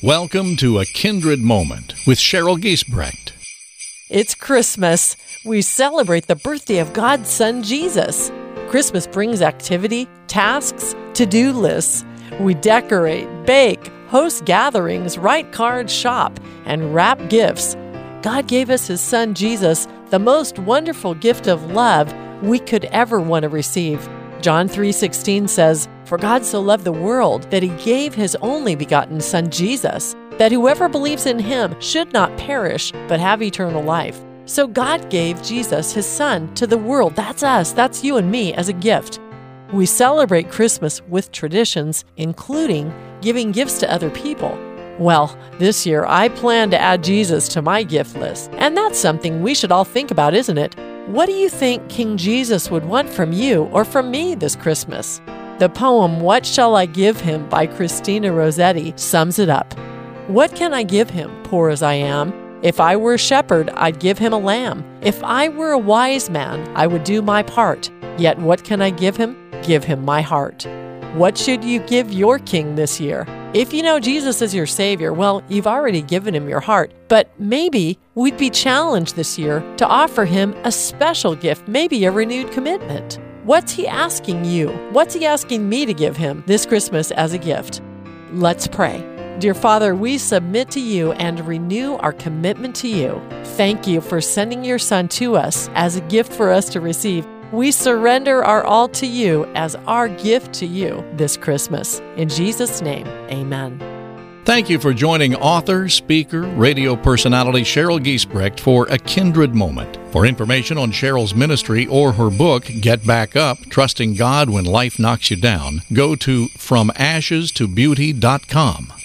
Welcome to A Kindred Moment with Cheryl Giesbrecht. It's Christmas. We celebrate the birthday of God's Son, Jesus. Christmas brings activity, tasks, to-do lists. We decorate, bake, host gatherings, write cards, shop, and wrap gifts. God gave us His Son, Jesus, the most wonderful gift of love we could ever want to receive. John 3:16 says, "For God so loved the world that He gave His only begotten Son, Jesus, that whoever believes in Him should not perish, but have eternal life." So God gave Jesus, His Son, to the world. That's us. That's you and me as a gift. We celebrate Christmas with traditions, including giving gifts to other people. Well, this year I plan to add Jesus to my gift list, and that's something we should all think about, isn't it? What do you think King Jesus would want from you or from me this Christmas? The poem "What Shall I Give Him" by Christina Rossetti sums it up. What can I give him, poor as I am? If I were a shepherd, I'd give him a lamb. If I were a wise man, I would do my part. Yet what can I give him? Give him my heart. What should you give your king this year? If you know Jesus as your Savior, well, you've already given Him your heart. But maybe we'd be challenged this year to offer Him a special gift, maybe a renewed commitment. What's He asking you? What's He asking me to give Him this Christmas as a gift? Let's pray. Dear Father, we submit to You and renew our commitment to You. Thank You for sending Your Son to us as a gift for us to receive. We surrender our all to You as our gift to You this Christmas. In Jesus' name, amen. Thank you for joining author, speaker, radio personality Cheryl Giesbrecht for A Kindred Moment. For information on Cheryl's ministry or her book, Get Back Up, Trusting God When Life Knocks You Down, go to FromAshesToBeauty.com.